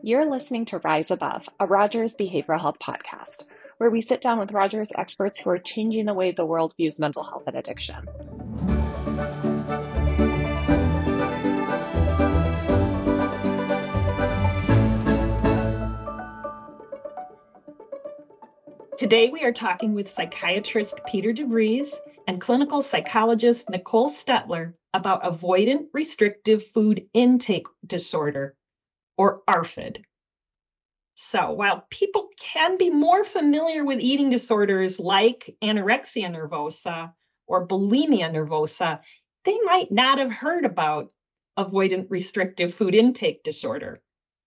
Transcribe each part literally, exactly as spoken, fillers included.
You're listening to Rise Above, a Rogers Behavioral Health podcast, where we sit down with Rogers experts who are changing the way the world views mental health and addiction. Today, we are talking with psychiatrist Peter DeVries and clinical psychologist Nicole Stetler about avoidant restrictive food intake disorder, or A R F I D. So while people can be more familiar with eating disorders like anorexia nervosa or bulimia nervosa, they might not have heard about avoidant restrictive food intake disorder.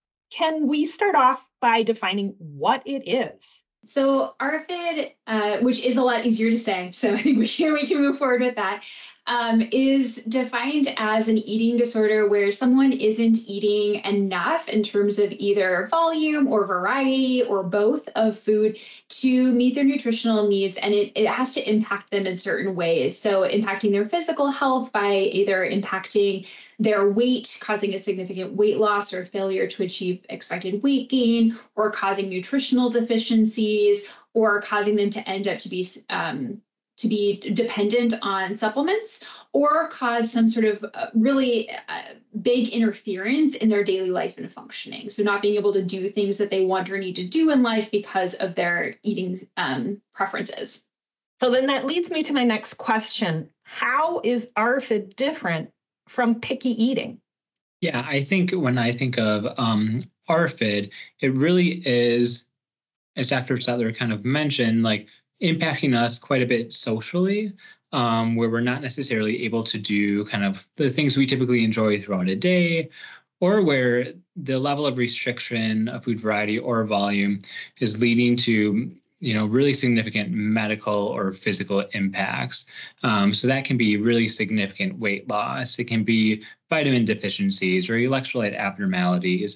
Can we start off by defining what it is? So A R F I D, uh, which is a lot easier to say, so I think we can, we can move forward with that, um, is defined as an eating disorder where someone isn't eating enough in terms of either volume or variety or both of food to meet their nutritional needs, and it, it has to impact them in certain ways. So impacting their physical health by either impacting their weight, causing a significant weight loss or failure to achieve expected weight gain, or causing nutritional deficiencies, or causing them to end up to be um, to be dependent on supplements, or cause some sort of uh, really uh, big interference in their daily life and functioning. So not being able to do things that they want or need to do in life because of their eating um, preferences. So then that leads me to my next question. How is A R F I D different from picky eating? Yeah, I think when I think of um, A R F I D, it really is, as Doctor Stetler kind of mentioned, like impacting us quite a bit socially, um, where we're not necessarily able to do kind of the things we typically enjoy throughout a day, or where the level of restriction of food variety or volume is leading to you know, really significant medical or physical impacts. Um, so that can be really significant weight loss. It can be vitamin deficiencies or electrolyte abnormalities.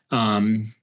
Um,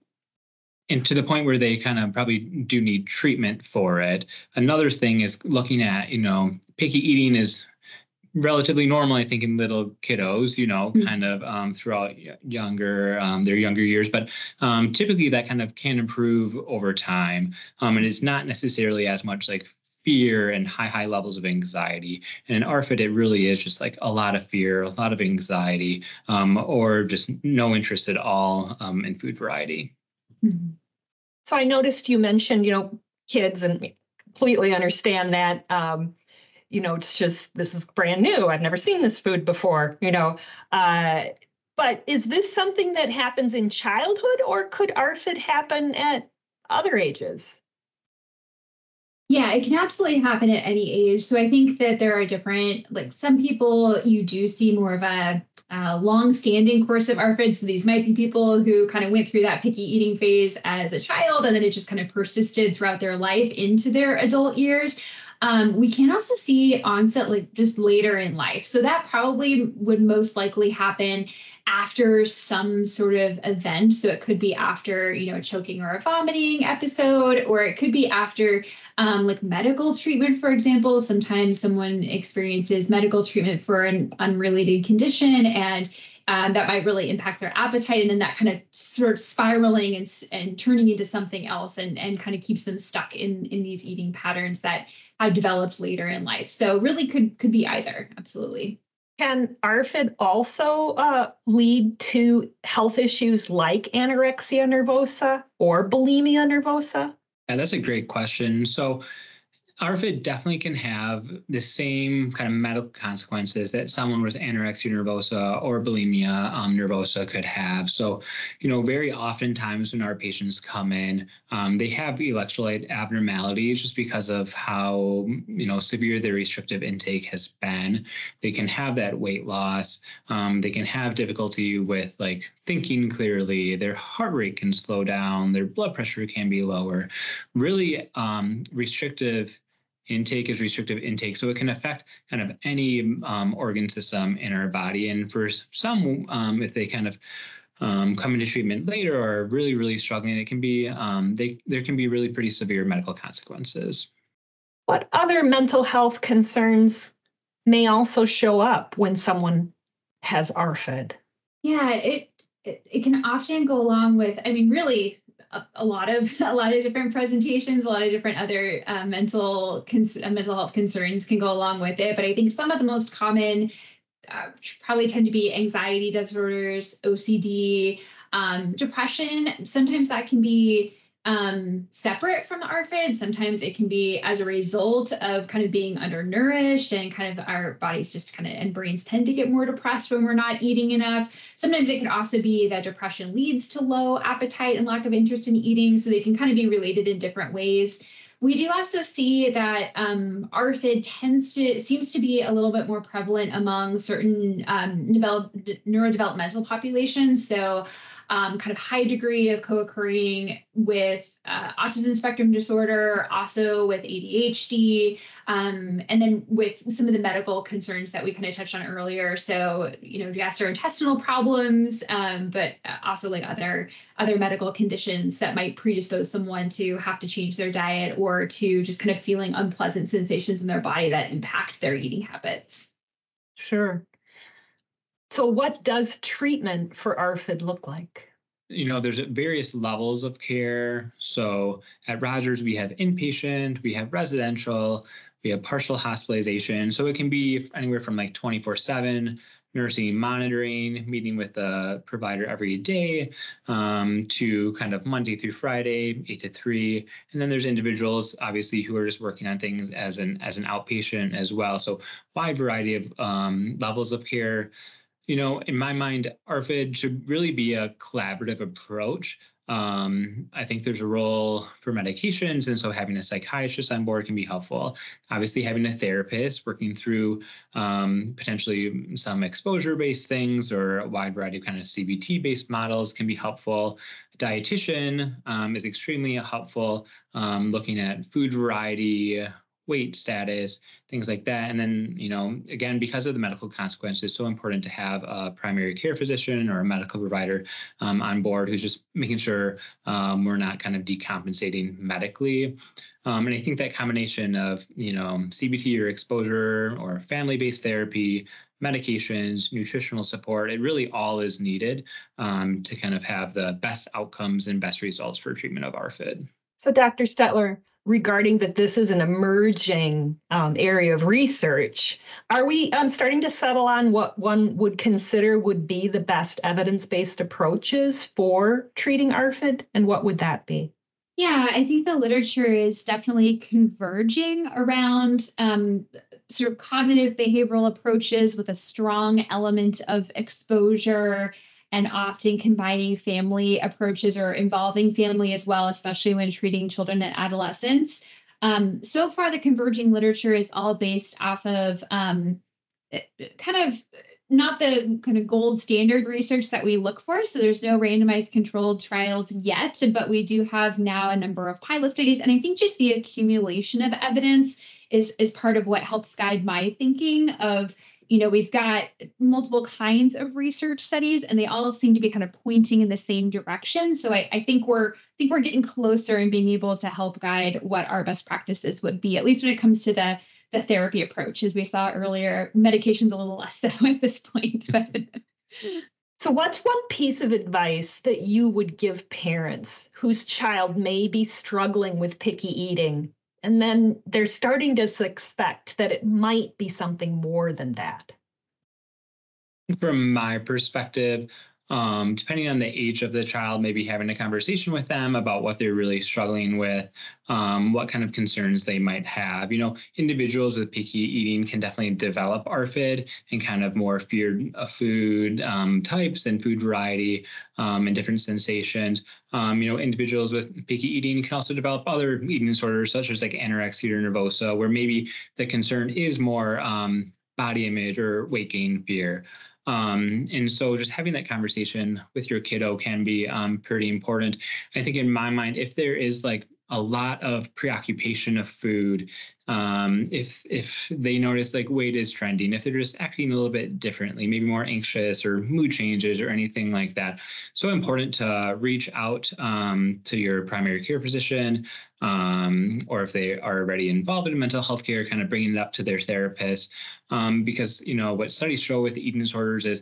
and to the point where they kind of probably do need treatment for it. Another thing is looking at, you know, picky eating is relatively normal, I think, in little kiddos, you know, mm-hmm. kind of um, throughout younger, um, their younger years. But um, typically that kind of can improve over time. Um, and it's not necessarily as much like fear and high, high levels of anxiety. And in A R F I D, it really is just like a lot of fear, a lot of anxiety, um, or just no interest at all um, in food variety. Mm-hmm. So I noticed you mentioned, you know, kids, and completely understand that. Um, You know, it's just, this is brand new. I've never seen this food before, you know. Uh, but is this something that happens in childhood, or could A R F I D happen at other ages? Yeah, it can absolutely happen at any age. So I think that there are different, like some people, you do see more of a uh, long-standing course of A R F I D. So these might be people who kind of went through that picky eating phase as a child, and then it just kind of persisted throughout their life into their adult years. Um, we can also see onset like just later in life. So that probably would most likely happen after some sort of event. So it could be after, you know, a choking or a vomiting episode, or it could be after um, like medical treatment, for example. Sometimes someone experiences medical treatment for an unrelated condition, and Um, that might really impact their appetite, and then that kind of sort of spiraling and, and turning into something else, and, and kind of keeps them stuck in, in these eating patterns that have developed later in life. So really could could be either. Absolutely. Can A R F I D also uh, lead to health issues like anorexia nervosa or bulimia nervosa? Yeah, that's a great question. So A R F I D definitely can have the same kind of medical consequences that someone with anorexia nervosa or bulimia um, nervosa could have. So, you know, very oftentimes when our patients come in, um, they have electrolyte abnormalities just because of how, you know, severe their restrictive intake has been. They can have that weight loss. Um, they can have difficulty with like thinking clearly. Their heart rate can slow down. Their blood pressure can be lower. Really um, restrictive intake is restrictive intake, so it can affect kind of any um, organ system in our body. And for some, um, if they kind of um, come into treatment later or are really, really struggling, it can be um, they there can be really pretty severe medical consequences. What other mental health concerns may also show up when someone has A R F I D? Yeah, it it, it can often go along with, I mean, really a, a lot of a lot of different presentations, a lot of different other uh, mental cons- uh, mental health concerns can go along with it. But I think some of the most common uh, probably tend to be anxiety disorders, O C D, um, depression. Sometimes that can be um, separate from the A R F I D. Sometimes it can be as a result of kind of being undernourished, and kind of our bodies just kind of, and brains tend to get more depressed when we're not eating enough. Sometimes it could also be that depression leads to low appetite and lack of interest in eating. So they can kind of be related in different ways. We do also see that um, A R F I D tends to seems to be a little bit more prevalent among certain um, develop, neurodevelopmental populations. So um, kind of high degree of co-occurring with uh, autism spectrum disorder, also with A D H D, um, and then with some of the medical concerns that we kind of touched on earlier. So, you know, gastrointestinal problems, um, but also like other other medical conditions that might predispose someone to have to change their diet, or to just kind of feeling unpleasant sensations in their body that impact their eating habits. Sure. So what does treatment for A R F I D look like? You know, there's various levels of care. So at Rogers, we have inpatient, we have residential, we have partial hospitalization. So it can be anywhere from like twenty-four seven nursing monitoring, meeting with a provider every day, um, to kind of Monday through Friday, eight to three. And then there's individuals, obviously, who are just working on things as an as an outpatient as well. So wide variety of um, levels of care. You know, in my mind, A R F I D should really be a collaborative approach. Um, I think there's a role for medications, and so having a psychiatrist on board can be helpful. Obviously, having a therapist working through um, potentially some exposure-based things, or a wide variety of kind of C B T-based models can be helpful. A dietitian um, is extremely helpful, um, looking at food variety, weight status, things like that. And then, you know, again, because of the medical consequences, it's so important to have a primary care physician or a medical provider um, on board who's just making sure um, we're not kind of decompensating medically. Um, and I think that combination of, you know, C B T or exposure or family-based therapy, medications, nutritional support, it really all is needed um, to kind of have the best outcomes and best results for treatment of A R F I D. So Doctor Stetler, regarding that this is an emerging um, area of research, are we um, starting to settle on what one would consider would be the best evidence-based approaches for treating A R F I D, and what would that be? Yeah, I think the literature is definitely converging around um, sort of cognitive behavioral approaches with a strong element of exposure, and often combining family approaches or involving family as well, especially when treating children and adolescents. Um, so far, the converging literature is all based off of um, kind of not the kind of gold standard research that we look for. So there's no randomized controlled trials yet, but we do have now a number of pilot studies. And I think just the accumulation of evidence is, is part of what helps guide my thinking of, you know, we've got multiple kinds of research studies, and they all seem to be kind of pointing in the same direction. So I, I think we're I think we're getting closer and being able to help guide what our best practices would be, at least when it comes to the the therapy approach. As we saw earlier, medication's a little less so at this point. But so what's one piece of advice that you would give parents whose child may be struggling with picky eating, and then they're starting to suspect that it might be something more than that? From my perspective, um, depending on the age of the child, maybe having a conversation with them about what they're really struggling with, um, what kind of concerns they might have. You know, individuals with picky eating can definitely develop A R F I D and kind of more feared uh, food um, types and food variety um, and different sensations. Um, you know, individuals with picky eating can also develop other eating disorders, such as like anorexia nervosa, where maybe the concern is more um, body image or weight gain fear. Um, and so just having that conversation with your kiddo can be um, pretty important. I think in my mind, if there is like a lot of preoccupation of food, um, if if they notice like weight is trending, if they're just acting a little bit differently, maybe more anxious or mood changes or anything like that, so important to reach out um, to your primary care physician, um, or if they are already involved in mental health care, kind of bringing it up to their therapist, um, because you know what studies show with eating disorders is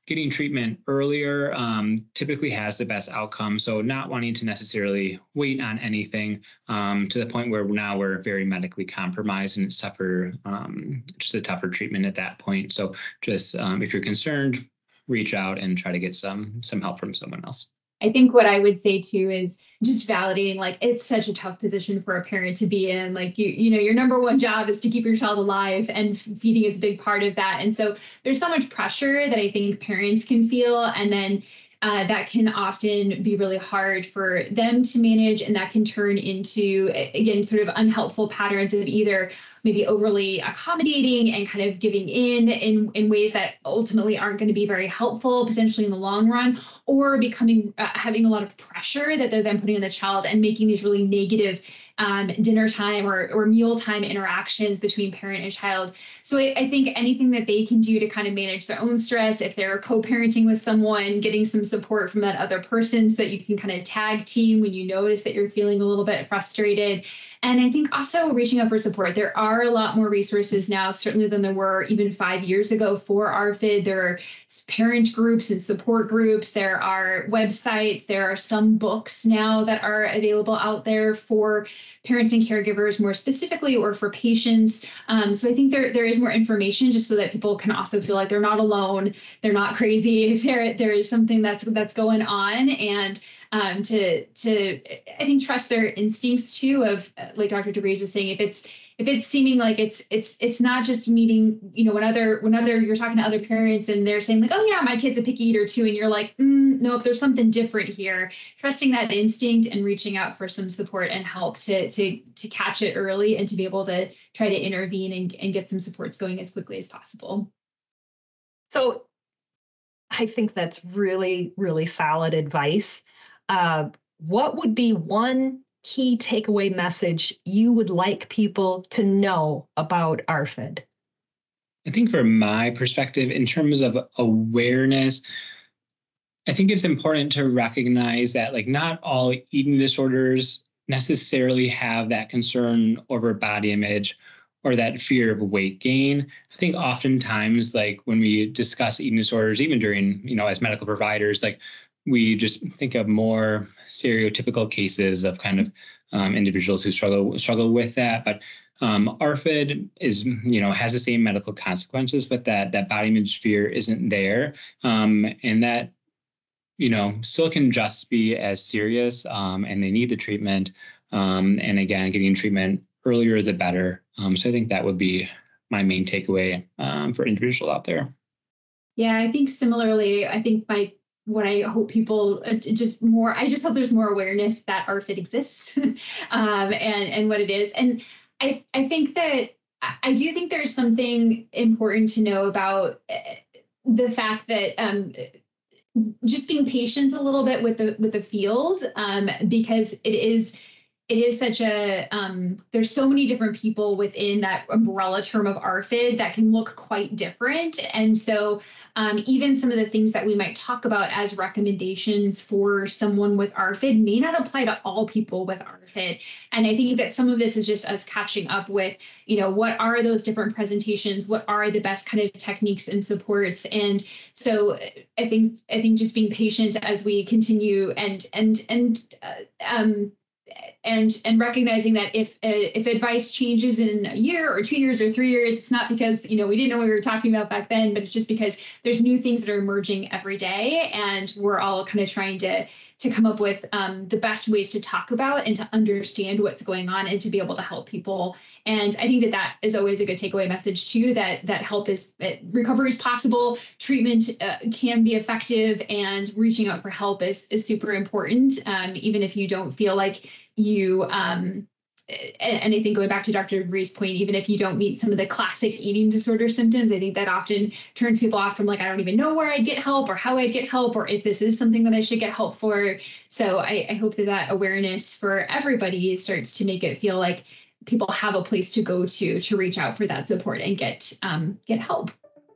getting treatment earlier um, typically has the best outcome. So not wanting to necessarily wait on anything um, to the point where now we're very medically compromised and it's tougher, um, just a tougher treatment at that point. So just um, if you're concerned, reach out and try to get some some help from someone else. I think what I would say too is just validating, like, it's such a tough position for a parent to be in. Like, you, you know, your number one job is to keep your child alive, and feeding is a big part of that. And so there's so much pressure that I think parents can feel. And then uh, that can often be really hard for them to manage. And that can turn into, again, sort of unhelpful patterns of either maybe overly accommodating and kind of giving in, in in ways that ultimately aren't going to be very helpful, potentially in the long run, or becoming uh, having a lot of pressure that they're then putting on the child and making these really negative um, dinner time or, or meal time interactions between parent and child. So I, I think anything that they can do to kind of manage their own stress, if they're co-parenting with someone, getting some support from that other person so that you can kind of tag team when you notice that you're feeling a little bit frustrated. And I think also reaching out for support. There are a lot more resources now, certainly than there were even five years ago for A R F I D. There are parent groups and support groups. There are websites. There are some books now that are available out there for parents and caregivers more specifically, or for patients. Um, so I think there there is more information, just so that people can also feel like they're not alone. They're not crazy. There there is something that's that's going on. And Um, to to I think trust their instincts too, of like Doctor DeVries was saying, if it's if it's seeming like it's it's it's not just meeting, you know, when other when other you're talking to other parents and they're saying like, oh yeah, my kid's a picky eater too, and you're like, mm, no, if there's something different here, trusting that instinct and reaching out for some support and help to to to catch it early and to be able to try to intervene and, and get some supports going as quickly as possible. So I think that's really, really solid advice. Uh, what would be one key takeaway message you would like people to know about A R F I D? I think from my perspective, in terms of awareness, I think it's important to recognize that like not all eating disorders necessarily have that concern over body image or that fear of weight gain. I think oftentimes, like when we discuss eating disorders, even during, you know, as medical providers, like we just think of more stereotypical cases of kind of um, individuals who struggle struggle with that. But um, A R F I D is, you know, has the same medical consequences, but that that body image fear isn't there, um, and that, you know, still can just be as serious, um, and they need the treatment. Um, and again, getting treatment earlier the better. Um, so I think that would be my main takeaway um, for individuals out there. Yeah, I think similarly, I think my what I hope people uh, just more, I just hope there's more awareness that A R F I D exists um, and, and what it is. And I, I think that I do think there's something important to know about the fact that um, just being patient a little bit with the with the field, um, because it is it is such a um, there's so many different people within that umbrella term of A R F I D that can look quite different. And so um, even some of the things that we might talk about as recommendations for someone with A R F I D may not apply to all people with A R F I D. And I think that some of this is just us catching up with, you know, what are those different presentations? What are the best kind of techniques and supports? And so I think I think just being patient as we continue and and and uh, um, and and recognizing that if uh, if advice changes in a year or two years or three years, it's not because, you know, we didn't know what we were talking about back then, but it's just because there's new things that are emerging every day, and we're all kind of trying to to come up with um, the best ways to talk about and to understand what's going on and to be able to help people. And I think that that is always a good takeaway message too, that that help is uh, recovery is possible, treatment uh, can be effective, and reaching out for help is is super important, um, even if you don't feel like you um, and I think going back to Doctor DeVries' point, even if you don't meet some of the classic eating disorder symptoms, I think that often turns people off from like, I don't even know where I'd get help or how I'd get help, or if this is something that I should get help for. So I, I hope that that awareness for everybody starts to make it feel like people have a place to go to, to reach out for that support and get um, get help.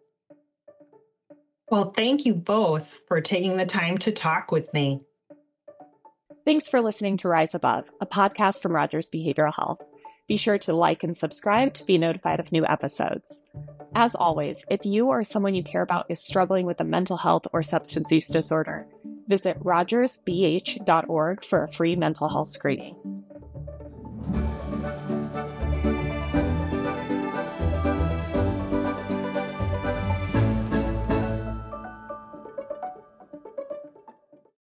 Well, thank you both for taking the time to talk with me. Thanks for listening to Rise Above, a podcast from Rogers Behavioral Health. Be sure to like and subscribe to be notified of new episodes. As always, if you or someone you care about is struggling with a mental health or substance use disorder, visit rogers b h dot org for a free mental health screening.